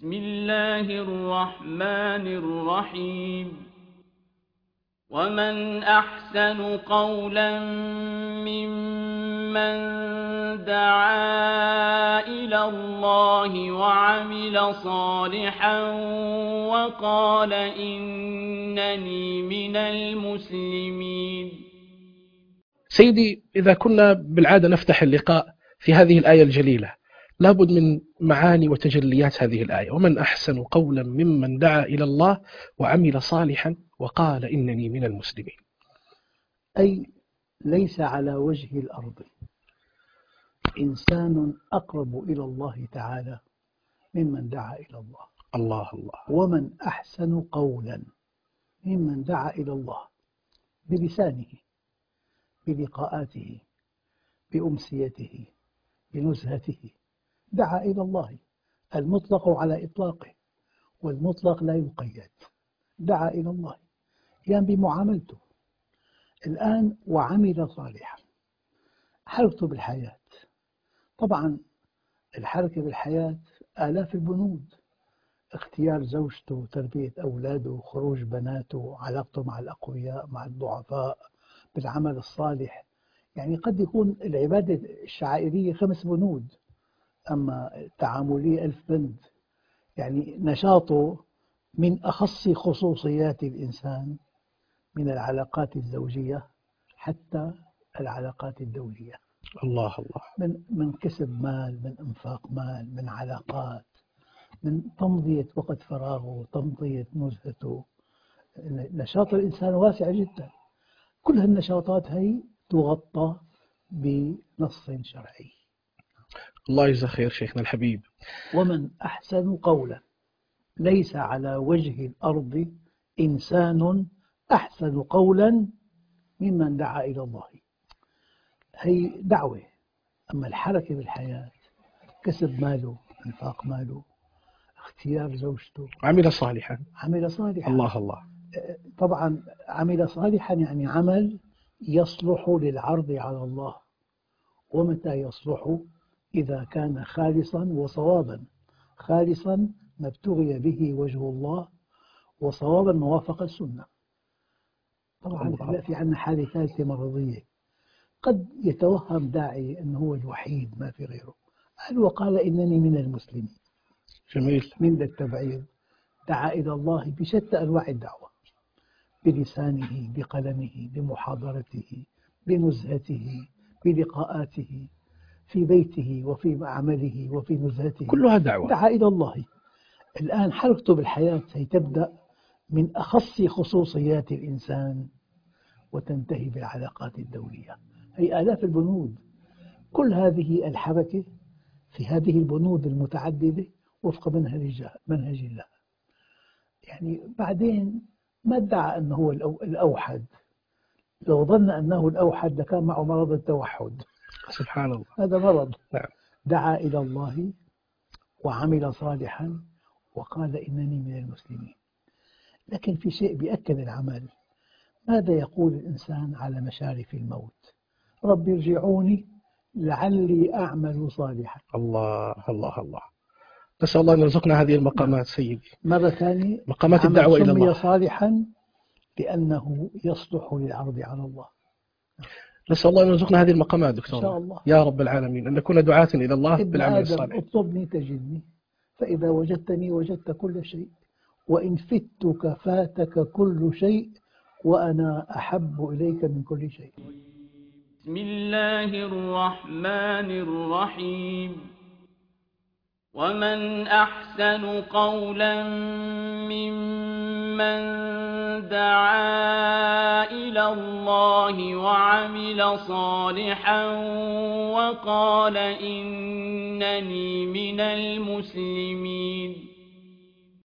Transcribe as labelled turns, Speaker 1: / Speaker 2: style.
Speaker 1: بسم الله الرحمن الرحيم. ومن أحسن قولا ممن دعا إلى الله وعمل صالحا وقال إنني من المسلمين.
Speaker 2: سيدي، إذا كنا بالعادة نفتح اللقاء في هذه الآية الجليلة، لابد من معاني وتجليات هذه الآية. ومن أحسن قولا ممن دعا إلى الله وعمل صالحا وقال إنني من المسلمين.
Speaker 3: أي ليس على وجه الأرض إنسان أقرب إلى الله تعالى ممن دعا إلى الله.
Speaker 2: الله الله.
Speaker 3: ومن أحسن قولا ممن دعا إلى الله بلسانه، بلقاءاته، بأمسيته، بنزهته، دعا إلى الله. المطلق على إطلاقه، والمطلق لا يقيد. دعا إلى الله يعني بمعاملته. الآن وعمل صالحا، حركته بالحياة. طبعا الحركة بالحياة آلاف البنود: اختيار زوجته، تربية أولاده، خروج بناته، علاقته مع الأقوياء، مع الضعفاء، بالعمل الصالح. يعني قد يكون العبادة الشعائرية 5 بنود، أما التعاملية 1000 بند. يعني نشاطه من أخص خصوصيات الإنسان، من العلاقات الزوجية حتى العلاقات الدولية.
Speaker 2: الله الله.
Speaker 3: من كسب مال، من إنفاق مال، من علاقات، من تمضية وقت فراغه، تمضية نزهته. نشاط الإنسان واسع جدا. كل هالنشاطات هي تغطى بنص شرعي.
Speaker 2: الله يجزاه خير شيخنا الحبيب.
Speaker 3: ومن أحسن قولا، ليس على وجه الأرض إنسان أحسن قولا ممن دعا إلى الله. هي دعوة. أما الحركة بالحياة، كسب ماله، إنفاق ماله، اختيار زوجته،
Speaker 2: عمل صالحا.
Speaker 3: عمل صالحا.
Speaker 2: الله الله.
Speaker 3: طبعا عمل صالحا يعني عمل يصلح للعرض على الله. ومتى يصلح؟ إذا كان خالصا وصوابا. خالصا ما ابتغي به وجه الله، وصوابا ما وافق السنة. طبعا هلا في عندنا حالة ثالثة مرضية. قد يتوهم داعي أنه هو الوحيد ما في غيره. قال وقال إنني من المسلمين.
Speaker 2: جميل.
Speaker 3: من التبعيض. دعا إلى الله بشتى أنواع الدعوة، بلسانه، بقلمه، بمحاضرته، بنزهته، بلقاءاته، في بيته وفي معمله وفي نزهته،
Speaker 2: كلها دعوة.
Speaker 3: دعا إلى الله. الآن حركته بالحياة هي تبدأ من أخص خصوصيات الإنسان وتنتهي بالعلاقات الدولية. هي آلاف البنود. كل هذه الحركة في هذه البنود المتعددة وفق منهج الله. يعني بعدين ما ادعى أنه هو الأوحد. لو ظن أنه الأوحد لكان معه مرض التوحد.
Speaker 2: سبحان الله.
Speaker 3: هذا مرض.
Speaker 2: نعم.
Speaker 3: دعا إلى الله وعمل صالحا وقال إنني من المسلمين. لكن في شيء بيأكد العمل. ماذا يقول الإنسان على مشارف الموت؟ رب ارجعوني لعلي أعمل صالحا.
Speaker 2: الله الله الله. نسأل الله أن يرزقنا هذه المقامات سيدي.
Speaker 3: مرة ثانية،
Speaker 2: مقامات الدعوة إلى الله.
Speaker 3: سمي صالحا لأنه يصلح للعرض على الله.
Speaker 2: نسأل الله أن يرزقنا هذه المقامات دكتور.
Speaker 3: إن شاء الله
Speaker 2: يا رب العالمين، أن نكون دعاة إلى الله
Speaker 3: ابن
Speaker 2: بالعمل
Speaker 3: آدم
Speaker 2: الصالح.
Speaker 3: اطلبني تجدني، فإذا وجدتني وجدت كل شيء، وإن فتك فاتك كل شيء، وأنا أحب إليك من كل شيء.
Speaker 1: بسم الله الرحمن الرحيم. ومن أحسن قولا ممن دعا إلى الله وعمل صالحا وقال إنني من المسلمين.